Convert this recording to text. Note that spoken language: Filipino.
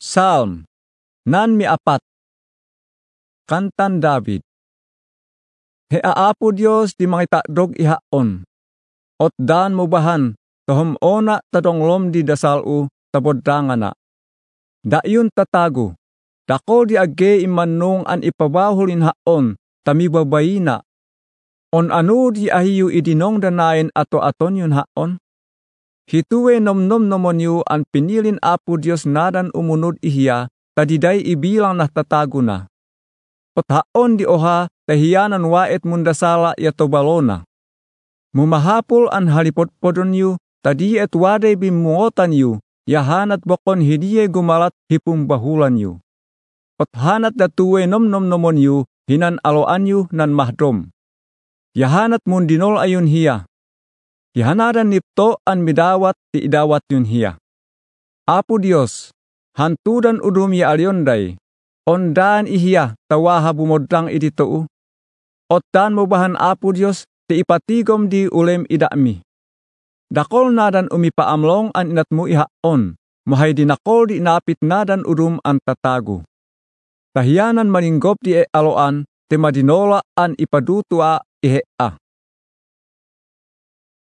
Psalm nan miapat. Kantan David. He aapo Dios di mangitakdog ihaon. Ot dan mubahan tohom ona tadonglom di dasalu tabodangana. Dayun tatago. Dako di age imanung an ipabahulin haon tamibabayina. On anu di ahiyu idinong danain ato-aton yun haon. Hituwe nomnom nomonyu an pinilin apo Dios nadan umunod ihiya tadiday ibilang na tatago na. Pothaon di oha tahiyanan waet mundasala yatobalona. Mumahapul an halipotpodon yu tadi et waday bimuotan yu yahanat bokon hidiye gumalat hipumbahulan yu. Pothanat datuwe nomnom nomon yu hinan aloan yu nan mahdom. Yahanat mundinol ayun hiya. Yahanadan nipto an midawat ti idawat yun hiya. Apo Dios, hantudan udum ya alyonday, ondan ihiya tawaha bumodang iditoo. Otan mubahan Apo Dios ti ipatigom di ulem idami. Dakol nadan umipaamlong an inatmu ihaon, mahay dinakol di inapit nadan udum an tatago. Tahiyanan maninggop di aloan, ti madinola an ipadutua ihea.